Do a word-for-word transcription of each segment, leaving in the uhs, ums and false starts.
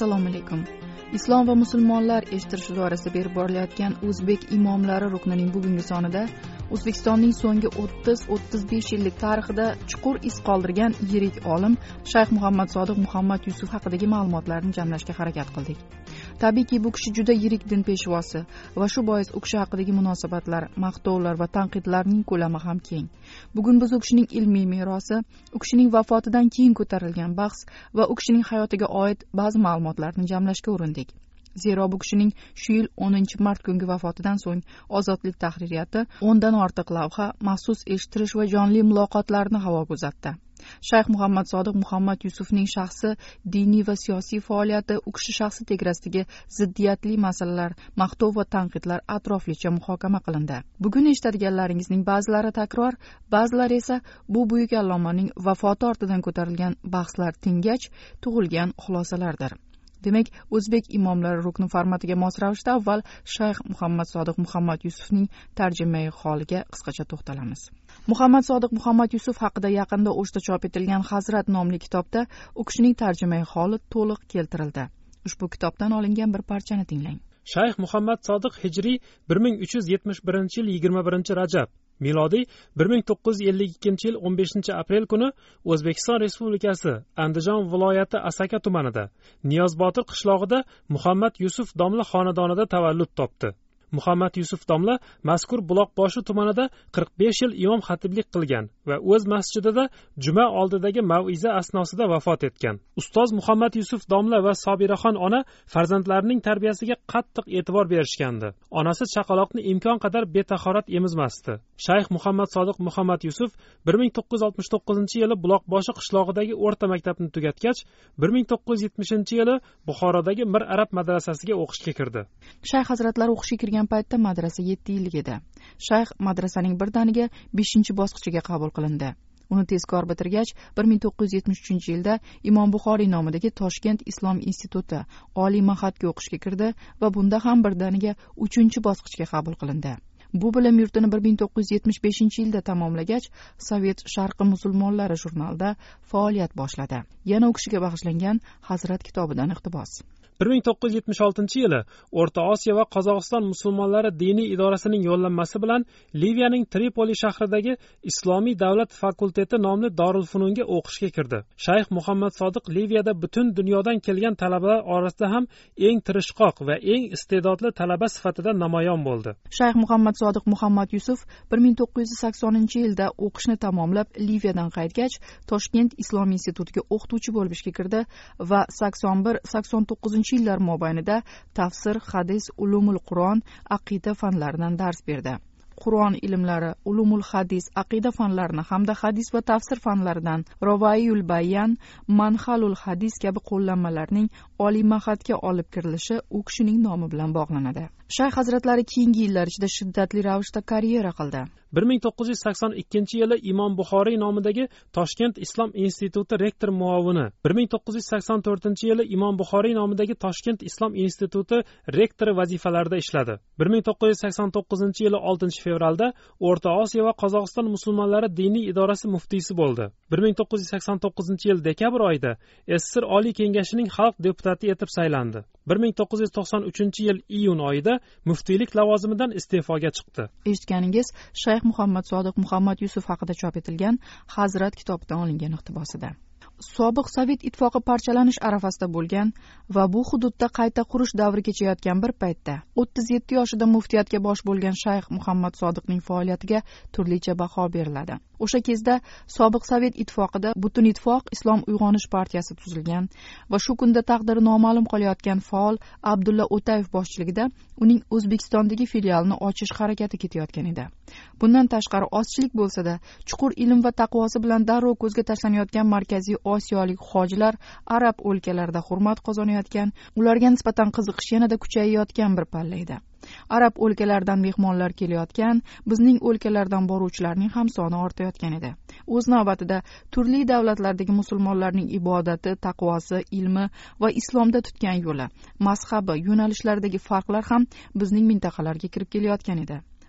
Assalomu alaykum. Islom va musulmonlar eshittirish idorasida berib borilayotgan O'zbek imomlari ruknining bugungi sonida O'zbekistonning so'nggi o'ttiz o'ttiz besh yillik tarixida chuqur iz qoldirgan yirik olim Shayx Muhammad Sodiq Muhammad Yusuf haqidagi ma'lumotlarni jamlashga harakat qildik. Tabiiyki, bu kishi juda yirik din peshvosi va shu bois u kishi haqidagi munosabatlar, maqtovlar va tanqidlarning ko'lami ham keng. Bugun biz u kishining ilmiy merosi, u kishining vafotidan keyin ko'tarilgan bahs va u kishining hayotiga oid ba'zi ma'lumotlarni jamlashga urindik. Zero bu kishining shu yil o'ninchi mart kungi vafotidan so'ng Ozodlik tahririyati o'ndan ortiq lavha, maxsus eshittirish va jonli muloqotlarni havoga uzatdi. Shayx Muhammad Sodiq Muhammad Yusufning shaxsi, diniy va siyosiy faoliyati, u kishi shaxsi tegrasidagi ziddiyatli masalalar, maqtov va tanqidlar atroflicha muhokama qilindi. Bugun eshitadiganlaringizning ba'zilari takror, ba'zilari esa bu buyuk allomaning vafoti ortidan ko'tarilgan bahslar tingach tug'ilgan xulosalardir. Demak, O'zbek imomlari rukni formatiga mos ravishda avval Shayx Muhammad Sodiq Muhammad Yusufning tarjimai holiga qisqacha to'xtalamiz. Muhammad Sodiq Muhammad Yusuf haqida yaqinda O'shda chop etilgan Hazrat nomli kitobda u kishining tarjimai holi to'liq keltirildi. Ushbu kitobdan olingan bir parchani tinglang. Shayx Muhammad Sodiq hijriy bir ming uch yuz yetmish birinchi yil yigirma birinchi Rajab, milodiy bir ming to'qqiz yuz ellik ikkinchi yil o'n beshinchi aprel kuni O'zbekiston Respublikasi Andijon viloyati Asaka tumanida Niyozbotir qishlog'ida Muhammad Yusuf domla xonadonida tavallud topdi. Muhammad Yusuf domla mazkur Buloqboshi tumanida qirq besh yil imom xatiblik qilgan va o'z masjidida juma oldidagi mav'iza asnosida vafot etgan. Ustoz Muhammad Yusuf domla va Sobiraxon ona farzandlarining tarbiyasiga qattiq e'tibor berishgandi. Onasi chaqaloqni imkon qadar betahorat emizmasdi. Shayx Muhammad Sodiq Muhammad Yusuf bir ming to'qqiz yuz oltmish to'qqizinchi yili Buloqboshi qishlog'idagi o'rta maktabni tugatgach, bir ming to'qqiz yuz yetmishinchi yili Buxorodagi Mir Arab madrasasiga o'qishga kirdi. Shayx hazratlari o'qishga kirgan paytda madrasa yetti yillik edi. Shayx madrasaning birdaniga beshinchi bosqichiga qabul qilindi. Uni tezkor bitirgach, bir ming to'qqiz yuz yetmish uchinchi yilda Imom Buxoriy nomidagi Toshkent Islom instituti oliy ma'hadga o'qishga kirdi va bunda ham birdaniga uchinchi bosqichga qabul qilindi. Bu bilim yurtini bir ming to'qqiz yuz yetmish beshinchi yilda tamomlagach, Sovet Sharqi musulmonlari jurnalida faoliyat boshladi. Yana u kishiga bag'ishlangan Hazrat kitobidan iqtibos. bir ming to'qqiz yuz yetmish oltinchi yili O'rta Osiyo va Qozog'iston musulmonlari diniy idorasining yo'llanmasi bilan Liviyaning Tripoli shahridagi Islomiy davlat fakulteti nomli Dorulfununga o'qishga kirdi. Shayx Muhammad Sodiq Liviyada butun dunyodan kelgan talabalar orasida ham eng tirishqoq va eng iste'dodli talaba sifatida namoyon bo'ldi. Shayx Muhammad Sodiq Muhammad Yusuf bir ming to'qqiz yuz saksoninchi yilda o'qishni tamomlab Liviyadan qaytgach, Toshkent Islom institutiga o'qituvchi bo'lib ishga kirdi va sakson bir sakson to'qqizinchi yillar mobaynida tafsir, hadis, ulumul Qur'on, aqida fanlaridan dars berdi. Qur'on ilmlari, ulumul hadis, aqida fanlarini hamda hadis va tafsir fanlaridan Rovayul Bayan, Manhalul hadis kabi qo'llanmalarning oliy ma'hadga olib kirilishi u kishining nomi bilan bog'lanadi. Shayx hazratlari keyingi yillar ichida shiddatli ravishda karyera qildi. bir ming to'qqiz yuz sakson ikkinchi yili Imom Buxoriy nomidagi Toshkent Islom instituti rektor muovini, bir ming to'qqiz yuz sakson to'rtinchi yili Imom Buxoriy nomidagi Toshkent Islom instituti rektori vazifalarida ishladi. bir ming to'qqiz yuz sakson to'qqizinchi yili oltinchi fevralda O'rta Osiyo va Qozog'iston musulmonlari diniy idorasi muftiysi bo'ldi. bir ming to'qqiz yuz sakson to'qqizinchi yil dekabr oyida S S R Oliy kengashining xalq deputati etib saylandi. bir ming to'qqiz yuz to'qson uchinchi yil iyun oyida muftiylik lavozimidan iste'foga chiqdi. Eshitganingiz Shayx Muhammad Sodiq Muhammad Yusuf haqida chop etilgan Hazrat kitobidan olingan iqtibosida. Sobiq Sovet ittifoqi parchalanish arafasida bo'lgan va bu hududda qayta qurish davri kechayotgan bir paytda o'ttiz yetti yoshida muftiyatga bosh bo'lgan Shayx Muhammad Sodiqning faoliyatiga turlicha baho beriladi. O'sha kezda sobiq Sovet ittifoqida Butun ittifoq Islom uyg'onish partiyasi tuzilgan va shu kunda taqdiri noma'lum qolayotgan faol Abdulla O'tayev boshchiligida uning O'zbekistondagi filialini ochish harakati ketayotgan edi. Bundan tashqari ozchilik bo'lsa-da, chuqur ilm va taqvosi bilan darrov ko'zga tashlanayotgan markaziy osiyolik hojilar arab o'lkalarida hurmat qozonayotgan, ularga nisbatan qiziqish yanada kuchayayotgan bir palla edi. Arab o'lkalaridan mehmonlar kelayotgan, bizning o'lkalardan boruvchilarning ham soni ortayotgan edi. O'z navbatida turli davlatlardagi musulmonlarning ibodati, taqvosi, ilmi va islomda tutgan yo'li, mazhabi, yo'nalishlaridagi farqlar ham bizning mintaqalarga kirib kelayotgan edi.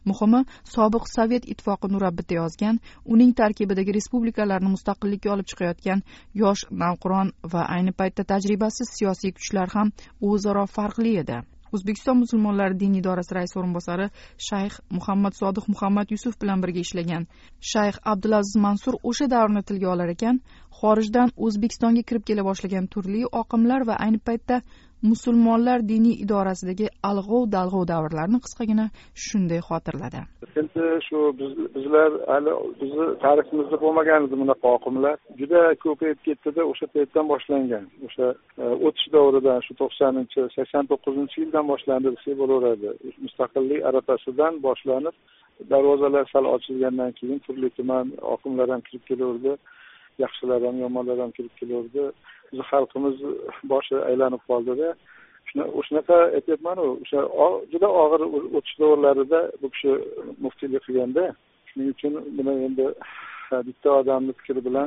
muhimi, sobiq Sovet ittifoqi nurabbiti yozgan, uning tarkibidagi respublikalarni mustaqillikka olib chiqayotgan yosh navqiron va ayni paytda tajribasiz siyosiy kuchlar ham o'zaro farqli edi. O'zbekiston musulmonlari diniy idorasi raisi o'rinbosari shayx Muhammad Sodiq Muhammad Yusuf bilan birga ishlagan shayx Abdulaziz Mansur o'sha davrni tilga olar ekan, xorijdan O'zbekistonga kirib kela boshlagan turli oqimlar va ayni paytda musulmonlar diniy idorasidagi alg'ov-dalg'ov davrlarni qisqagina shunday xotirladi. Endi shu biz, bizlar hali bizni tariximizda bo'lmagan edi bunaqa oqimlar. Juda ko'payib ketdi-da, o'sha paytdan boshlangan. O'sha o'tish davridan, shu to'qsoninchi, sakson to'qqizinchi yildan boshlandi desak bo'laveradi. Mustaqillik arafasidan boshlanib, darvozalar sal ochilgandan keyin turli tuman oqimlar ham kirib kelaverdi. Yaxshilar ham, yomonlar ham kirib kelaverdi. Bizi xalqimiz boshi aylanib qoldi-da. Shuna o'shanaqa aytyapman-ku, o'sha juda og'ir o'tish davrlarida bu kishi muftiylik qilganda, shuning uchun buni endi bitta odamning fikri bilan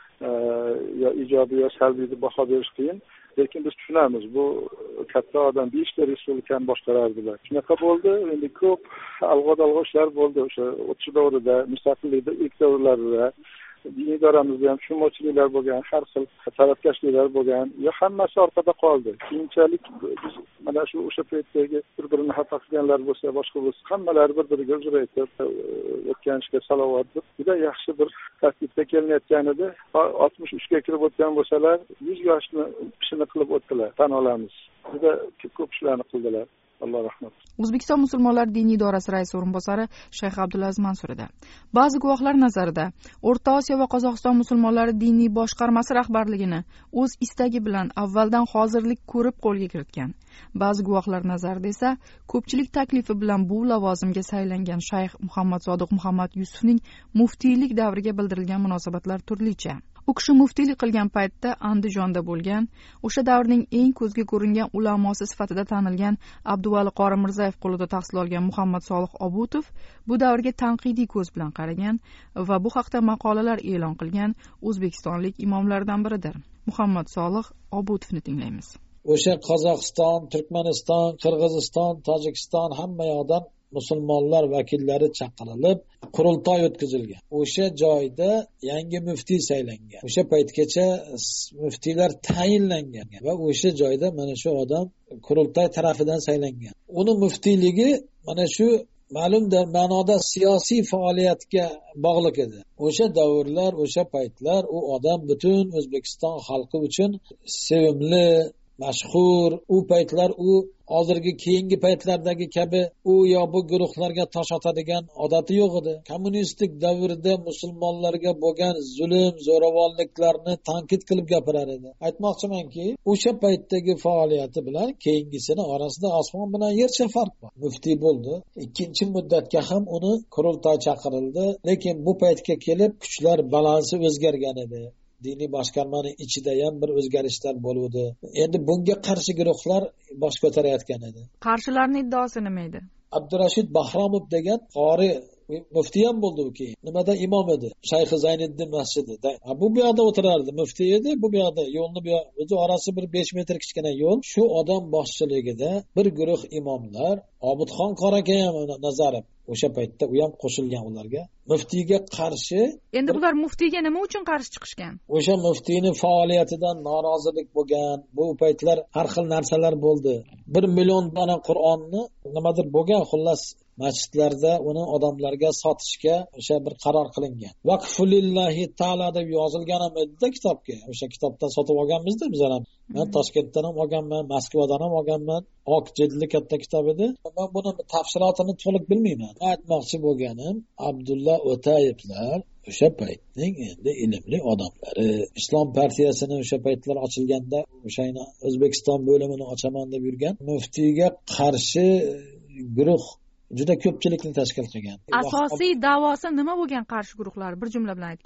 yo ijobiy yo salbiy deb baho berish qiyin. Lekin biz tushunamiz, bu katta odam beshta respublikani boshqarardilar. Shunaqa bo'ldi, endi ko'p alg'od-alg'o ishlar bo'ldi o'sha o'tish davrida, mustaqillikda ilk davrlarida. Diniy idoramizda ham tushunmovchiliklar bo'lgan, har xil tarafkashliklar bo'lgan, yo hammasi orqada qoldi. Keyinchalik biz mana shu o'sha paytdagi bir-birini xafa qilganlar bo'lsa, boshqa bo'lsa, hammalari bir-biriga uzr aytib, o'tgan ishga salovat deb juda yaxshi bir tartibda kelinayotgan edi. oltmish uchga kirib o'tgan bo'lsalar, yuz yoshni ishini qilib o'tdilar, tan olamiz. Juda ko'p ishlarni qildilar. Alloh rahmat. O'zbekiston musulmonlari diniy idorasi raisi o'rinbosari shayx Abdulaziz Mansur edi. Ba'zi guvohlar nazarida O'rta Osiyo va Qozog'iston musulmonlari diniy boshqarmasi rahbarligini o'z istagi bilan avvaldan hozirlik ko'rib qo'lga kiritgan. Ba'zi guvohlar nazarida esa ko'pchilik taklifi bilan bu lavozimga saylangan shayx Muhammad Sodiq Muhammad Yusufning muftiylik davriga bildirilgan munosabatlar turlicha. U kishi muftiylik qilgan paytda Andijonda bo'lgan, o'sha davrning eng ko'zga ko'ringan ulamosi sifatida tanilgan Abduvali Qori Mirzayev qo'lida tahsil olgan Muhammad Solih Obutov bu davrga tanqidiy ko'z bilan qaragan va bu haqda maqolalar e'lon qilgan o'zbekistonlik imomlardan biridir. Muhammad Solih Obutovni tinglaymiz. O'sha Qozog'iston, Turkmaniston, Qirg'iziston, Tojikiston hamma yoqdan musulmonlar vakillari chaqirilib qurultoy o'tkazilgan. O'sha joyda yangi muftiy saylangan. O'sha paytgacha muftiylar tayinlangan va o'sha joyda mana shu odam qurultoy tarafidan saylangan. Uni muftiyligi mana shu ma'lum ma'noda siyosiy faoliyatga bog'liq edi. O'sha davrlar, o'sha paytlar u odam butun O'zbekiston xalqi uchun sevimli, mashhur. U paytlar u hozirgi keyingi paytlardagi kabi u yo bu guruhlarga tosh otadigan odati yo'q edi. Kommunistik davrda musulmonlarga bo'lgan zulm, zo'ravonliklarni tanqid qilib gapirar edi. Aytmoqchimanki, o'sha paytdagi faoliyati bilan keyingisini orasida osmon bilan yercha farq bor. Muftiy bo'ldi. Ikkinchi muddatga ham uni qurultoy chaqirildi, lekin bu paytga kelib kuchlar balansi o'zgargan edi. Diniy boshqarmani ichida ham bir o'zgarishlar bo'ldi. Endi bunga qarshi guruhlar bosh ko'tarayotgan edi. Qarshilarning iddaosi nima edi? Abdurashid Bahromov degan qori muftiy ham bo'ldi u keyin. Nimada imom edi? Shayx Zayniddin masjidida. Bu bu yoqda o'tirardi, muftiy edi. Bu bu yoqda yo'lni bu o'zi orasi bir besh metr kichkina yo'l. Shu odam boshchiligida bir guruh imomlar, Obidxon Qoraka ham Nazarov o'sha paytda u ham qo'shilgan ularga. Muftiyga qarshi. Endi bular muftiyga nima uchun qarshi chiqishgan? O'sha muftiyning faoliyatidan norozilik bo'lgan. Bu paytlar har xil narsalar bo'ldi. bir million dona Qur'onni nimadir bo'lgan, xullas masjidlarda uni odamlarga sotishga o'sha bir qaror qilingan. Vaqfulillahi taala deb yozilgan ham edi kitobga. O'sha kitobdan sotib olganmizda biz ham. Men Toshkentdan ham olganman, Moskvadan ham olganman. Oq jildli katta kitob edi. Men buni tafsilotini to'liq bilmayman. Aytmoqchi bo'lganim, Abdulla O'tayevlar o'sha paytning endi ilmli odamlari. Islom partiyasini o'sha paytlar ochilganda o'shayni O'zbekiston bo'limini ochaman deb yurgan muftiyga qarshi guruh juda ko'pchilikni tashkil qilgan. Asosiy da'vosi nima bo'lgan qarshi guruhlar bir jumla bilan aytganda?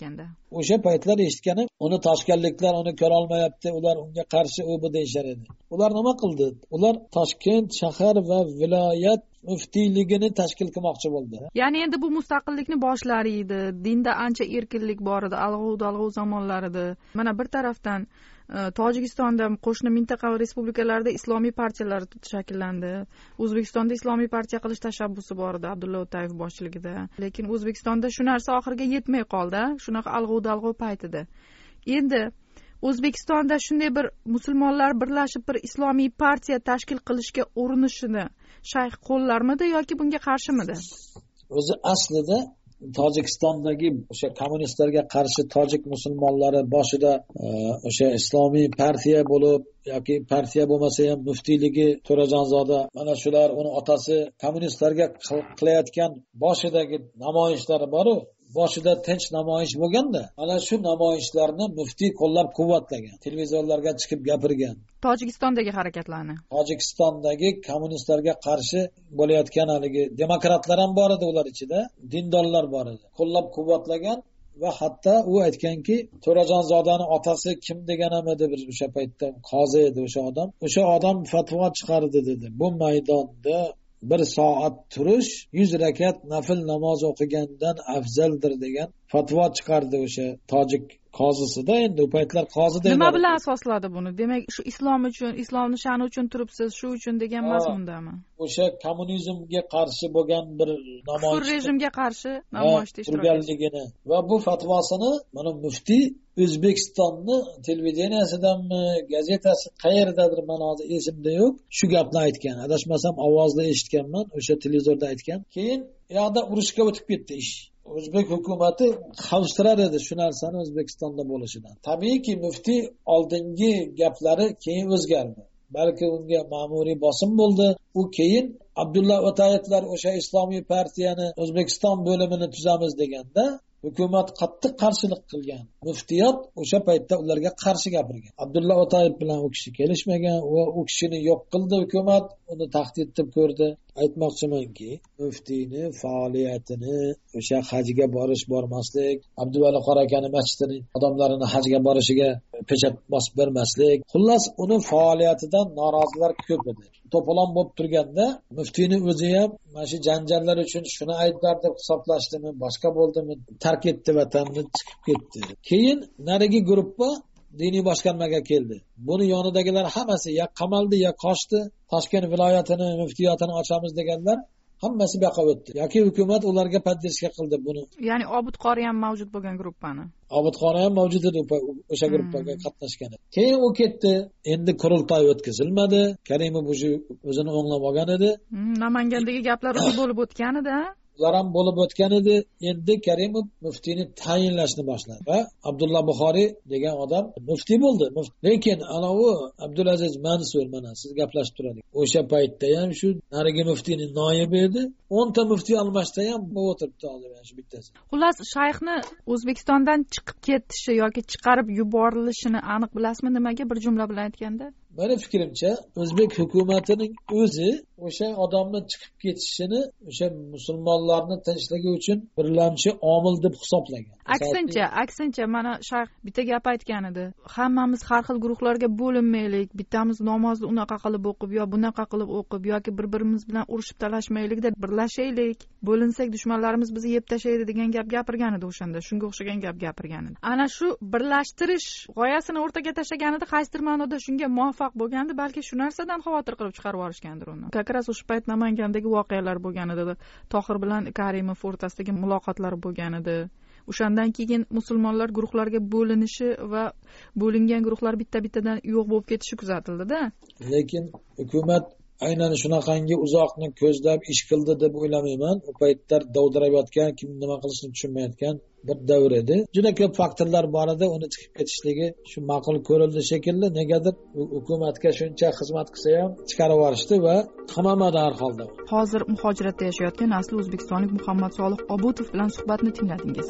o'sha paytlar eshitganim, uni toshkentliklar uni ko'rolmayapti, ular unga qarshi u bu deyishar edi. Ular nima qildi? Ular Toshkent shahar va viloyat muftiyligini tashkil qilmoqchi bo'ldi. Ya'ni endi bu mustaqillikni boshlari edi. Dinda ancha erkinlik bor edi, alg'ov-dalg'ov zamonlar edi. Mana bir tarafdan Tojikistonda qo'shni mintaqa va respublikalarda islomiy partiyalar shakllandi. O'zbekistonda islomiy partiya qilish tashabbusi bor edi Abdulla O'tayev boshchiligida. Lekin O'zbekistonda shu narsa oxiriga yetmay qoldi. Shunaqa alg'ov-dalg'ov paytida. Endi O'zbekistonda shunday bir musulmonlar birlashib bir islomiy partiya tashkil qilishga urinishini shayx qo'llarmidi yoki bunga qarshimidi? O'zi aslida Tojikistondagi o'sha kommunistlarga qarshi tojik musulmonlari boshida o'sha islomiy partiya bo'lib yoki partiya bo'lmasa ham muftiyligi To'rajonzoda, mana shular uni otasi kommunistlarga qilayotgan boshidagi namoyishlari bor-ku, boshida tinch namoyish bo'lganda, mana shu namoyishlarni muftiy qo'llab quvvatlagan, televizorlarga chiqib gapirgan. Tojikistondagi harakatlarni, Tojikistondagi kommunistlarga qarshi bo'layotgan haligi demokratlar ham bor edi, ular ichida dindorlar bor edi, qo'llab quvvatlagan. Va hatto u aytganki, To'rajonzodani otasi kim deganim edi bir o'sha paytda, qozi edi o'sha odam. O'sha odam fatvo chiqardi dedi. Bu maydonda bir soat turish yuz rakat nafil namoz o'qigandan afzaldir degan fatvo chiqardi o'sha tojik qozisida. Endi u paytlar qozi deydi. Nima bilan asosladi buni? Demak, shu islom uchun, islomning sha'ni uchun turibsiz, shu uchun degan mazmundami? O'sha kommunizmga qarshi bo'lgan bir namoyish, kufr rejimga qarshi namoyishda ishtirok etganligini va bu fatvosini mana muftiy O'zbekistonni televideniyasidanmi, gazetasi qayerdadir, men hozir esimda yo'q, shu gapni aytgan. Adashmasam ovozda eshitganman, o'sha televizorda aytgan. Keyin yoqda urushga o'tib ketdi ish. O'zbek hukumati xavfsirar edi shu narsani O'zbekistonda bo'lishidan. Tabiiyki muftiy oldingi gaplari keyin o'zgardi. Balki unga ma'muriy bosim bo'ldi. U keyin Abdulla O'tayevlar o'sha islomiy partiyani O'zbekiston bo'limini tuzamiz deganda hukumat qattiq qarshilik qilgan. Muftiyat o'sha paytda ularga qarshi gapirgan. Abdulla O'tayev bilan u kishi kelishmagan va u kishini yo'q qildi hukumat, uni tahdid etib ko'rdi. Aytmoqchimanki, muftiyni faoliyatini o'sha hajga borish bormaslik, Abduvali Qorakani masjidining odamlarini hajga borishiga pechat bosib bermaslik, xullas uni faoliyatidan norozilar ko'p edi. To'polon bo'lib turganda muftiyni o'zi ham mana shu janjallar uchun shuni aybdor deb hisoblashdimi, boshqa bo'ldimi, tark etdi vatanni, chiqib ketdi. Keyin narigi guruhga diniy boshqarmaga keldi. Buni yonidagilar hammasi ya qamaldi ya qochdi. Toshkent viloyatini, muftiyatini ochamiz deganlar hammasi bu yoqqa o'tdi. Yoki hukumat ularga podдержка qildi buni. Ya'ni Obid Qori ham mavjud bo'lgan guruhni. Obid Qori ham mavjud edi o'sha guruhga qatnashgan. Keyin u ketdi. Endi qurultoy o'tkazilmadi. Karimov o'zini o'nglab olgan edi. Namangandagi gaplar bo'lib o'tgan edi. Ular ham bo'lib o'tgan edi. Endi Karimov muftiyni tayinlashni boshladi va Abdulla Buxoriy degan odam muftiy bo'ldi. Lekin ana u Abdulaziz Mansur, mana siz gaplashib turadi. O'sha paytda ham shu narigi muftiyning noibi edi. o'nta muftiy almashda ham bu o'tiribdi hozir shu bittasi. Xullas, shayxni O'zbekistondan chiqib ketishi yoki chiqarib yuborilishini aniq bilasizmi nimaga, bir jumla bilan aytganda? Meni fikrimcha, O'zbek hukumatining o'zi o'sha odamning chiqib ketishini o'sha musulmonlarni tinchligi uchun birlamchi omil deb hisoblagan. Aksincha, aksincha mana shayx bitta gap aytgan edi. Hammamiz har xil guruhlarga bo'linmaylik, bittamiz namozni unaqa qilib o'qib yo bunaqa qilib o'qib yoki bir-birimiz bilan urushib talashmaylik deb birlashaylik. Bo'linsak dushmanlarimiz bizni yeb tashlaydi degan gap gapirgan edi o'shanda. Shunga o'xshagan gap gapirgan edi. Ana shu birlashtirish g'oyasini o'rtaga tashlaganida qaysidir ma'noda shunga muvaffaq bo'lgandi, balki shu narsadan xavotir qilib chiqarib yuborishgandir uni. Kakras o'sha payt Namangandagi voqealar bo'lgan edi. Tohir bilan Karimov o'rtasidagi muloqotlar bo'lgan edi. O'shandan keyin musulmonlar guruhlarga bo'linishi va bo'lingan guruhlar bitta-bittadan yo'q bo'lib ketishi kuzatildi-da. Lekin hukumat aynan shunaqangi uzoqni ko'zlab ish qildi deb o'ylamayman. U paytlar dovdirab yotgan, kim nima qilishini tushunmayotgan bir davr edi. Juda ko'p faktorlar bor edi, uni chiqib ketishligi shu ma'qul ko'rildi shekilli. Negadir hukumatga shuncha xizmat qilsa ham chiqarib yuborishdi va qamamadi har holda. Hozir muhojiratda yashayotgan asli o'zbekistonlik Muhammad Solih Obutov bilan suhbatni tingladingiz.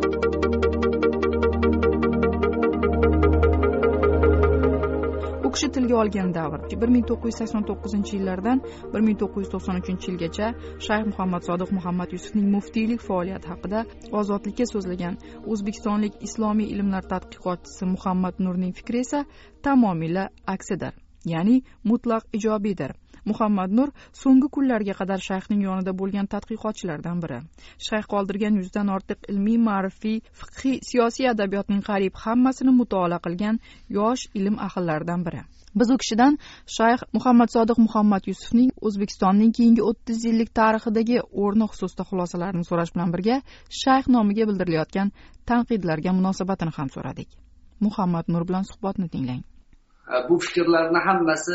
U kishi tilga olgan davr. bir ming to'qqiz yuz sakson to'qqizinchi yillardan bir ming to'qqiz yuz to'qson uchinchi yilgacha Shayx Muhammad Sodiq Muhammad Yusufning muftiylik faoliyati haqida Ozodlikka so'zlagan o'zbekistonlik islomiy ilmlar tadqiqotchisi Muhammad Nurning fikri esa tamomila aksidir, ya'ni mutlaq ijobiydir. Muhammad Nur so'nggi kunlarga qadar shayxning yonida bo'lgan tadqiqotchilardan biri. Shayx qoldirgan yuzdan ortiq ilmiy, ma'rifiy, fiqhiy, siyosiy adabiyotning qariyb hammasini mutolaa qilgan yosh ilm ahllaridan biri. Biz u kishidan Shayx Muhammad Sodiq Muhammad Yusufning O'zbekistonning keyingi o'ttiz yillik tarixidagi o'rni xususida xulosalarini so'rash bilan birga shayx nomiga bildirilayotgan tanqidlarga munosabatini ham so'radik. Muhammad Nur bilan suhbatni tinglang. Bu fikrlarni hammasi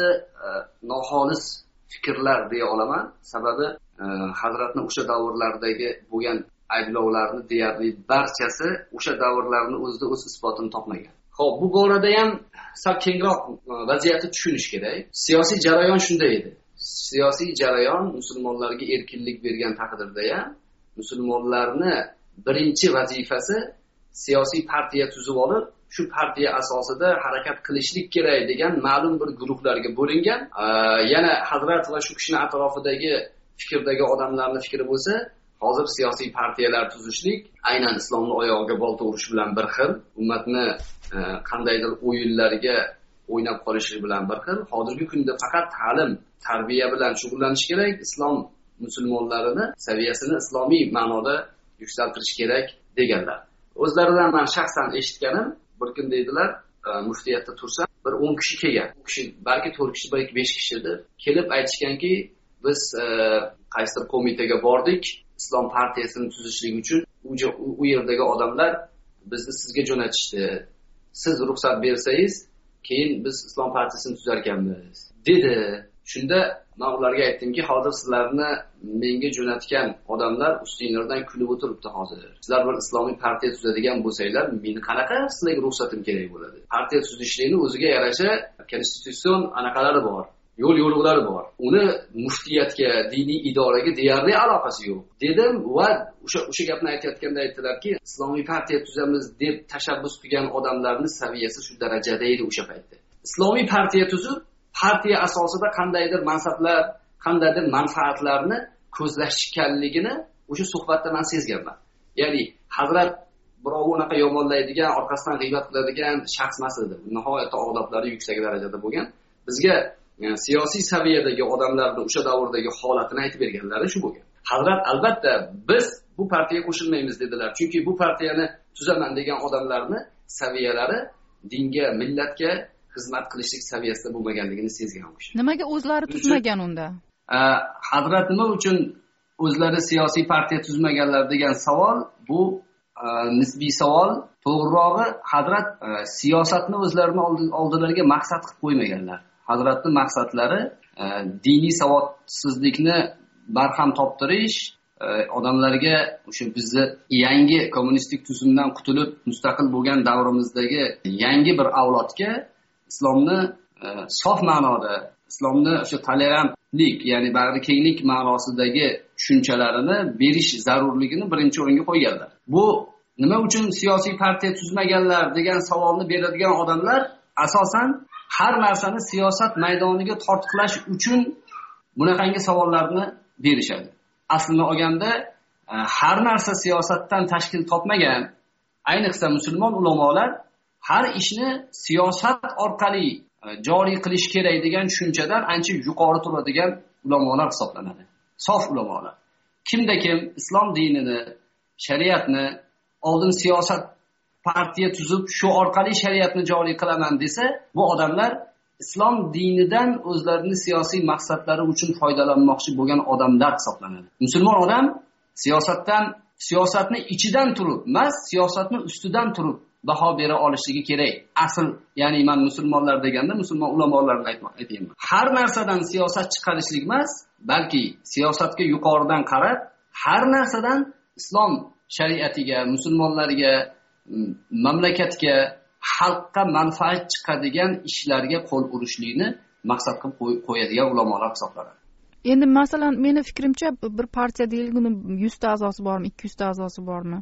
noxolis fikrlar deya olaman. Sababi Hazratning o'sha davrlardagi bo'lgan ayblovlarni deyarli barchasi o'sha davrlarni o'zida o'z isbotini topmagan. Xo'p, bu borada ham sal kengroq vaziyatni tushunish kerak. Siyosiy jarayon shunday edi. Siyosiy jarayon musulmonlarga erkinlik bergan taqdirda ham musulmonlarni birinchi vazifasi siyosiy partiya tuzib olib, shu partiya asosida harakat qilishlik kerak degan ma'lum bir guruhlarga bo'lingan. Yana Hazrat va shu kishining atrofidagi fikrdagi odamlarning fikri bo'lsa, hozir siyosiy partiyalar tuzishlik aynan islomni oyog'iga bolta urish bilan bir xil, ummatni qandaydir o'yinlarga o'ynab qolish bilan bir xil. Hozirgi kunda faqat ta'lim, tarbiya bilan shug'ullanish kerak, islom musulmonlarini saviyasini islomiy ma'noda yuksaltirish kerak deganlar. O'zlaridan men shaxsan eshitganim, bir kun deydilar, muftiyatda tursam, bir o'n kishi kelgan. U kishi balki to'rt kishi, balki besh kishidir. Kelib aytishganki, biz qaysidir qo'mitaga bordik, islom partiyasini tuzishlik uchun u yerdagi odamlar bizni sizga jo'natishdi. Siz ruxsat bersangiz, keyin biz islom partiyasini tuzar ekanmiz dedi. Shunda men ularga aytdimki, hozir sizlarni menga jo'natgan odamlar ustinglardan kulib o'tiribdi hozir. Sizlar bir islomiy partiya tuzadigan bo'lsanglar, meni qanaqa sizlarga ruxsatim kerak bo'ladi? Partiya tuzishlikni o'ziga yarasha konstitutsion anaqalari bor. Yo'l yo'riqlari bor. Uni muftiyatga, diniy idoraga deyarli aloqasi yo'q. Dedim va o'sha o'sha gapni aytayotganda aytdilarki, islomiy partiya tuzamiz deb tashabbus qilgan odamlarning saviyasi shu darajada edi o'sha paytda. Islomiy partiya tuzib, partiya asosida qandaydir mansablar, qandaydir manfaatlarni ko'zlashganligini o'sha suhbatda men sezganman. Ya'ni Hazrat birovni unaqa yomonlaydigan, orqasidan g'iybat qiladigan shaxs emas edi. Nihoyatda odoblari yuksak darajada bo'lgan. Bizga yani, siyosiy saviyadagi odamlarning o'sha davrdagi holatini aytib berganlari shu bo'lgan. Hazrat albatta biz bu partiyaga qo'shilmaymiz dedilar. Chunki bu partiyani tuzaman degan odamlarni saviyalari dinga, millatga xizmat qilishlik saviyasida bo'lmaganligini sezgan o'sha. Nimaga o'zlari tuzmagan unda? Hazrat nima uchun o'zlari siyosiy partiya tuzmaganlar degan savol bu e, nisbiy savol. To'g'rirog'i Hazrat e, siyosatni o'zlarini oldilariga maqsad qilib qo'ymaganlar. Hazratning maqsadlari e, diniy savodsizlikni barham toptirish, e, odamlarga o'sha bizni yangi kommunistik tuzumdan qutulib mustaqil bo'lgan davrimizdagi yangi bir avlodga islomni e, sof ma'noda, islomni o'sha tolerantlik, ya'ni bag'rikenglik ma'nosidagi tushunchalarini berish zarurligini birinchi o'ringa qo'yganlar. Bu nima uchun siyosiy partiya tuzmaganlar degan savolni beradigan odamlar asosan har narsani siyosat maydoniga tortqilash uchun bunaqangi savollarni berishadi. Aslini olganda har narsa siyosatdan tashkil topmagan, ayniqsa musulmon ulamolar har ishni siyosat orqali joriy qilish kerak degan tushunchadan ancha yuqori turadigan ulamolar hisoblanadi. Sof ulamolar. Kimda kim islom dinini, shariatni oldin siyosat partiya tuzib shu orqali shariatni joriy qilaman desa, bu odamlar islom dinidan o'zlarining siyosiy maqsadlari uchun foydalanmoqchi bo'lgan odamlar hisoblanadi. Musulmon odam siyosatdan, siyosatni ichidan turib emas, siyosatni ustidan turib baho bera olishligi kerak. Asl, ya'ni men musulmonlar deganda musulmon ulamolarni aytayman. Har narsadan siyosat chiqarishlik emas, balki siyosatga yuqoridan qarab, har narsadan islom shariatiga, musulmonlarga, mamlakatga, xalqqa manfaat chiqadigan ishlarga qo'l urishlikni maqsad qilib qo'yadigan ulamolar hisoblanadi. Endi masalan, meni fikrimcha bir partiya deyilganda yuzta a'zosi bormi, ikki yuzta a'zosi bormi?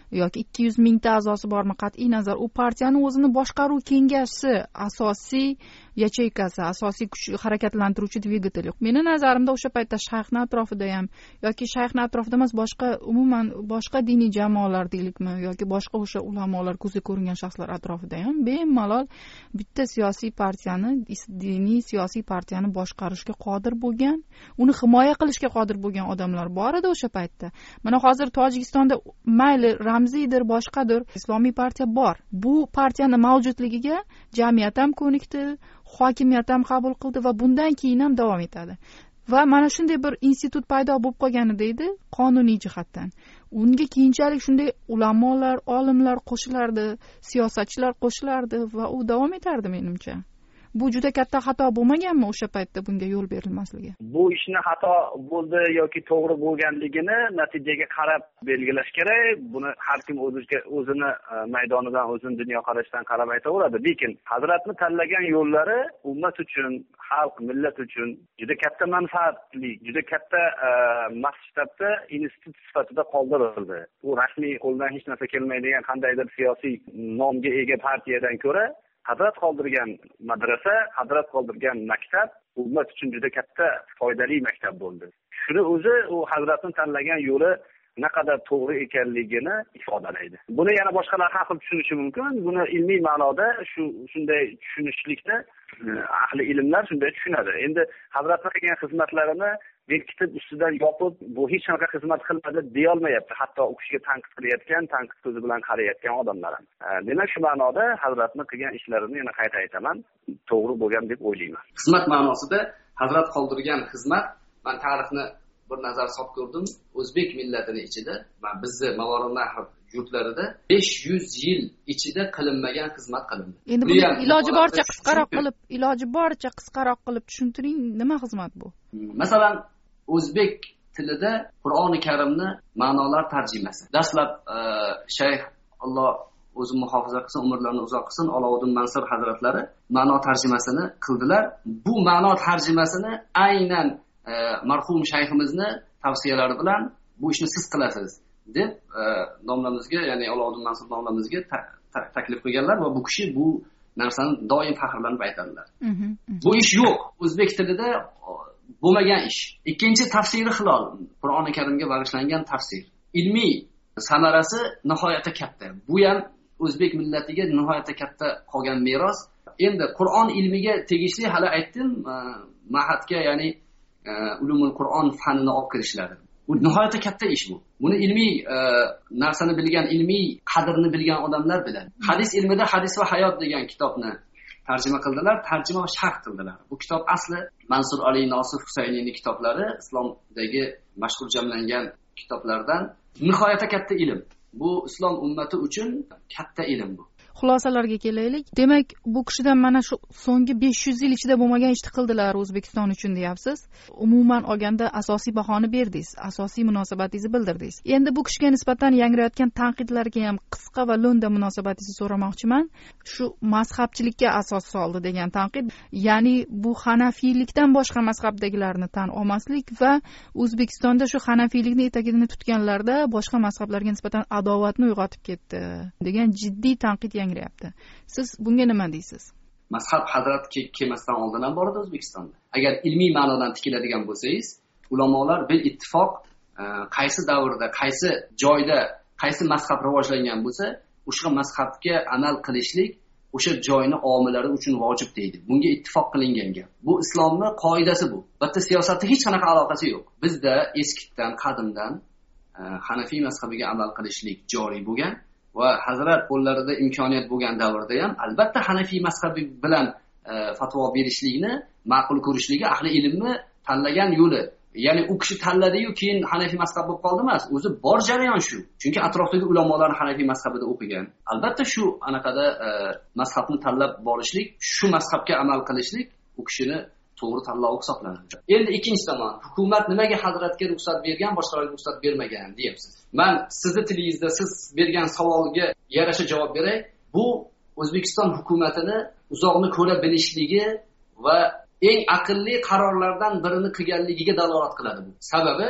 yoki ikki yuz mingta a'zosi bormi, qat'iy nazar u partiyani o'zini boshqaruv kengashi asosiy yacheykasi, asosiy kuch harakatlantiruvchi dvigateli. Meni nazarimda o'sha paytda shayxni atrofida ham yoki shayxni atrofida emas, boshqa umuman boshqa diniy jamoalar deylikmi yoki boshqa o'sha ulamolar, ko'zga ko'ringan shaxslar atrofida ham bemalol bitta siyosiy partiyani, diniy siyosiy partiyani boshqarishga qodir bo'lgan, uni himoya qilishga qodir bo'lgan odamlar bor edi o'sha paytda. Mana hozir Tojikistonda mayli ramziydir, boshqadir, islomiy partiya bor. Bu partiyani mavjudligiga jamiyat ham ko'nikdi, hokimiyat ham qabul qildi va bundan keyin ham davom etadi. Va mana shunday bir institut paydo bo'lib qolgan edi qonuniy jihatdan. Unga keyinchalik shunday ulamolar, olimlar qo'shilardi, siyosatchilar qo'shilardi va u davom etardi menimcha. Bu juda katta xato bo'lmaganmi o'sha paytda bunga yo'l berilmasligi? Bu ishni xato bo'ldi yoki to'g'ri bo'lganligini natijaga qarab belgilash kerak. Buni har kim o'ziga o'zini maydonidan, o'zini dunyoqarashidan qarab aytaveradi. Lekin Hazratni tanlagan yo'llari ummat uchun, xalq, millat uchun juda katta manfaatli, juda katta masshtabda institut sifatida qoldirildi. U rasmiy qo'ldan hech narsa kelmaydigan qandaydir siyosiy nomga ega partiyadan ko'ra Hazrat qoldirgan madrasa, Hazrat qoldirgan maktab ummat uchun juda katta foydali maktab bo'ldi. Shuni o'zi u Hazratning tanlagan yo'li naqadar to'g'ri ekanligini ifodalaydi. Buni yana boshqalar har xil tushunishi mumkin. Buni ilmiy ma'noda shu shunday tushunishlikda ahli ilmlar shunday tushunadi. Endi Hazratning qilgan xizmatlarini bekitib ustidan yopib, bu hech qanaqa xizmat qilmadi deya olmayapti. Hatto u kishiga tanqid qilayotgan, tanqid ko'zi bilan qarayotgan odamlar ham. Demak, shu ma'noda Hazratning qilgan ishlarini yana qayta aytaman, to'g'ri bo'lgan deb o'ylayman. Xizmat ma'nosida Hazrat qoldirgan xizmat, men tarixni bir nazar solib ko'rdim. O'zbek millatining ichida, va bizni Mavorodnahr yurtlarida besh yuz yil ichida qilinmagan xizmat qilindi. Endi buni iloji boricha qisqaroq qilib, iloji boricha qisqaroq qilib tushuntiring, nima xizmat bu? Masalan, o'zbek tilida Qur'oni Karimni ma'nolar tarjimasi. Dastlab Shayx Alloh o'zi muhofaza qilsin, umrlarini uzoq qilsin, Olovuddin Mansur hazratlari ma'no tarjimasini qildilar. Bu ma'no tarjimasini aynan marhum shayximizni tavsiyalari bilan bu ishni siz qilasiz deb domlamizga, ya'ni Olovuddin Mansur domlamizga taklif qilganlar va bu kishi bu narsani doim faxrlanib aytadilar. Bu ish yo'q, o'zbek tilida bo'lmagan ish. Ikkinchi tafsiri hilol, Qur'oni Karimga bag'ishlangan tafsir. Ilmiy samarasi nihoyatda katta. Bu ham o'zbek millatiga nihoyatda katta qolgan meros. Endi Qur'on ilmiga tegishli hali aytdim, ma'hadga, ya'ni ulumul Qur'on fanini olib kirishlari. Bu nihoyatda katta ish bu. Buni ilmiy narsani bilgan, ilmiy qadrni bilgan odamlar biladi. Hadis ilmida Hadis va hayot degan kitobni tarjima qildilar, tarjima va sharh qildilar. Bu kitob asli Mansur Ali Nosif Husayniyning kitoblari, islomdagi mashhur jamlangan kitoblardan. Nihoyatda katta ilm. Bu islom ummati uchun katta ilm bu. Xulosalarga kelaylik. Demak, bu kishidan mana shu so'nggi besh yuz yil ichida bo'lmagan ishni qildilar O'zbekiston uchun deyapsiz. Umuman olganda asosiy bahoni berdingiz, asosiy munosabatingizni bildirdingiz. Endi bu kishiga nisbatan yangrayotgan tanqidlarga ham qisqa va lo'nda munosabatingizni so'ramoqchiman. Shu mazhabchilikka asos soldi degan tanqid, ya'ni bu hanafiylikdan boshqa mazhabdagilarni tan olmaslik va O'zbekistonda shu hanafiylikni etagini tutganlarda boshqa mazhablarga nisbatan adovatni uyg'otib ketdi degan jiddiy tanqid yangrayapti. Siz bunga nima deysiz? Mazhab hazrat kelmasdan oldin ham bor edi O'zbekistonda. Agar ilmiy ma'nodan tikiladigan bo'lsangiz, ulamolar bil ittifoq qaysi davrda, qaysi joyda, qaysi mazhab rivojlangan bo'lsa, o'sha mazhabga amal qilishlik o'sha joyning omillari uchun vojib deydi. Bunga ittifoq qilingan gap. Bu islomning qoidasi bu. Bitta siyosatda hech qanaqa aloqasi yo'q. Bizda eskidan, qadimdan Hanafiy mazhabiga amal qilishlik joriy bo'lgan va hazrat qo'llarida imkoniyat bo'lgan davrda ham albatta Hanafiy mazhabi bilan fatvo berishlikni ma'qul ko'rishligi ahli ilmni tanlagan yo'li. Ya'ni u kishi tanladi-yu, keyin Hanafiy mazhab bo'lib qoldi emas. O'zi bor jarayon shu. Chunki atrofdagi ulamolar Hanafiy mazhabida o'qigan. Albatta shu anaqada mazhabni tanlab borishlik, shu mazhabga amal qilishlik u kishini to'g'ri tanlovi hisoblanadi. Endi ikkinchi tomon, hukumat nimaga hazratga ruxsat bergan, boshqalarga ruxsat bermagan deyapsiz. Men sizni tilingizda siz bergan savolga yarasha javob beray. Bu O'zbekiston hukumatini uzoqni ko'ra bilishligi va eng aqlli qarorlardan birini qilganligiga dalolat qiladi bu. Sababi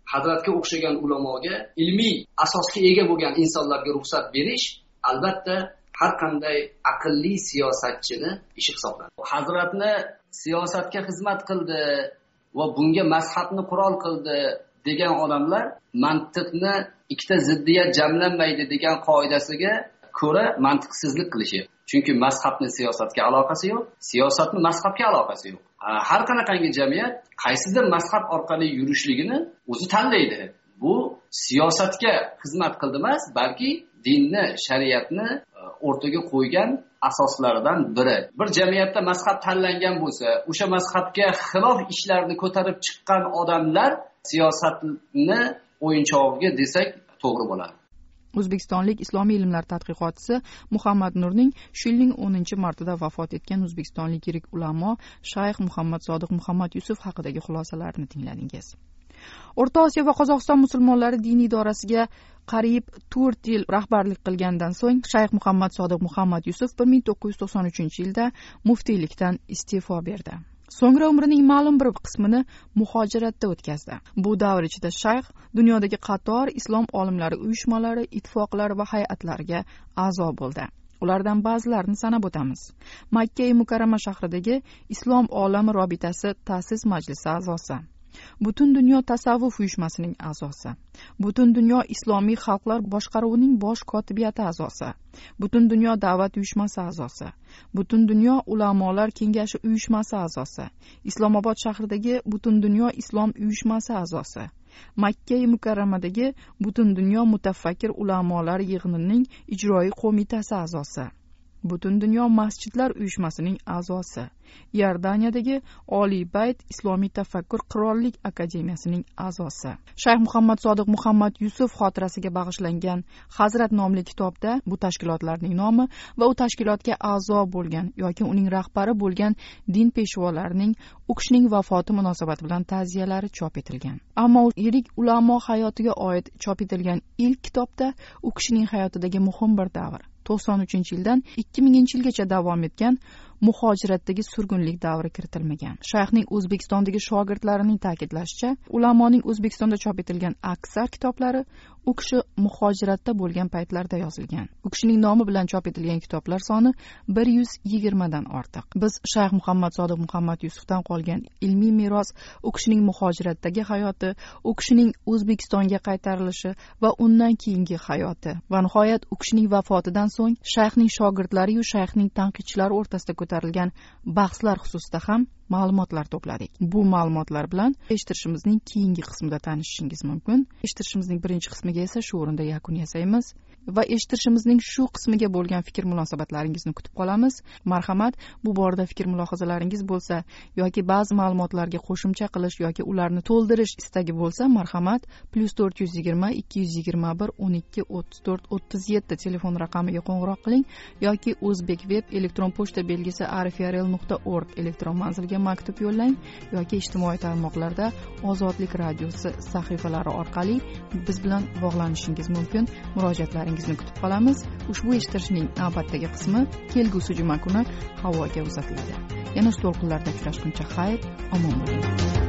hazratga o'xshagan ulamoga, ilmiy asosga ega bo'lgan insonlarga ruxsat berish albatta har qanday aqlli siyosatchini ishi hisoblanadi. Hazratni siyosatga xizmat qildi va bunga mazhabni qurol qildi degan odamlar mantiqni ikkita ziddiyat jamlanmaydi degan qoidasiga ko'ra mantiqsizlik qilishyapti. Chunki mazhabni siyosatga aloqasi yo'q, siyosatni mazhabga aloqasi yo'q. Har qanaqangi jamiyat qaysidir mazhab orqali yurishligini o'zi tanlaydi. Bu siyosatga xizmat qildi emas, balki dinni, shariatni o'rtaga qo'ygan asoslaridan biri. Bir jamiyatda mazhab tanlangan bo'lsa, o'sha mazhabga xilof ishlarni ko'tarib chiqqan odamlar siyosatni o'yinchog'iga desak to'g'ri bo'ladi. O'zbekistonlik islomiy ilmlar tadqiqotchisi Muhammad Nurning shu yilning o'ninchi martida vafot etgan o'zbekistonlik yirik ulamo Shayx Muhammad Sodiq Muhammad Yusuf haqidagi xulosalarini tingladingiz. O'rta Osiyo va Qozog'iston musulmonlari diniy idorasiga qariyb to'rt yil rahbarlik qilgandan so'ng Shayx Muhammad Sodiq Muhammad Yusuf bir ming to'qqiz yuz to'qson uchinchi yilda muftiylikdan iste'fo berdi. So'ngra umrining ma'lum bir qismini muhojiratda o'tkazdi. Bu davr ichida shayx dunyodagi qator islom olimlari uyushmalari, ittifoqlar va hay'atlariga a'zo bo'ldi. Ulardan ba'zilarini sanab o'tamiz. Makka-i Mukarrama shahridagi Islom olami robitasi ta'sis majlisi a'zosi, Butun dunyo tasavvuf uyushmasining a'zosi, Butun dunyo islomiy xalqlar boshqaruvining bosh kotibiyati a'zosi, Butun dunyo da'vat uyushmasi a'zosi, Butun dunyo ulamolar kengashi uyushmasi a'zosi, Islomobod shahridagi Butun dunyo islom uyushmasi a'zosi, Makka-i Mukarramadagi Butun dunyo mutafakkir ulamolar yig'inining ijroiy qo'mitasi a'zosi, Butun dunyo masjidlar uyushmasining a'zosi, Iordaniyadagi Oliy Bayt islomiy tafakkur qirollik akademiyasining a'zosi. Shayx Muhammad Sodiq Muhammad Yusuf xotirasiga bag'ishlangan Hazrat nomli kitobda bu tashkilotlarning nomi va u tashkilotga a'zo bo'lgan yoki uning rahbari bo'lgan din peshvolarining u kishining vafoti munosabati bilan ta'ziyalari chop etilgan. Ammo yirik ulamo hayotiga oid chop etilgan ilk kitobda u kishining hayotidagi muhim bir davr, to'qson uchinchi yildan ikki minginchi yilgacha davom etgan muhojiratdagi surgunlik davri kiritilmagan. Shayxning O'zbekistondagi shogirdlarining ta'kidlashicha, ulamoning O'zbekistonda chop etilgan aksar kitoblari u kishi muhojiratda bo'lgan paytlarda yozilgan. U kishining nomi bilan chop etilgan kitoblar soni bir yuz yigirmadan ortiq. Biz Shayx Muhammad Sodiq Muhammad Yusufdan qolgan ilmiy meros, u kishining muhojiratdagi hayoti, u kishining O'zbekistonga qaytarilishi va undan keyingi hayoti va nihoyat u kishining vafotidan so'ng shayxning shogirdlari va shayxning tanqidchilari o'rtasida ko'tarilgan bahslar xususida ham ma'lumotlar to'pladik. Bu ma'lumotlar bilan eshittirishimizning keyingi qismida tanishishingiz mumkin. Eshittirishimizning birinchi qismiga esa shu o'rinda yakun yasaymiz va eshittirishimizning shu qismiga bo'lgan fikr munosabatlaringizni kutib qolamiz. Marhamat, bu borada fikr mulohazalaringiz bo'lsa yoki ba'zi ma'lumotlarga qo'shimcha qilish yoki ularni to'ldirish istagi bo'lsa, marhamat plus to'rt yuz yigirma ikki yuz yigirma bir o'n ikki o'ttiz to'rt o'ttiz yetti telefon raqamiga qo'ng'iroq qiling yoki O'zbek web elektron pochta belgisi arifrl nuqta org elektron manzilga maktub yo'llang yoki ijtimoiy tarmoqlarda Ozodlik radiosi sahifalari orqali biz bilan bog'lanishingiz mumkin. Murojaatlaringizni kutib qolamiz. Ushbu eshittirishning navbatdagi qismi kelgusi juma kuni havoga uzatiladi. Yana to'lqinlarda uchrashguncha xayr, omon bo'ling.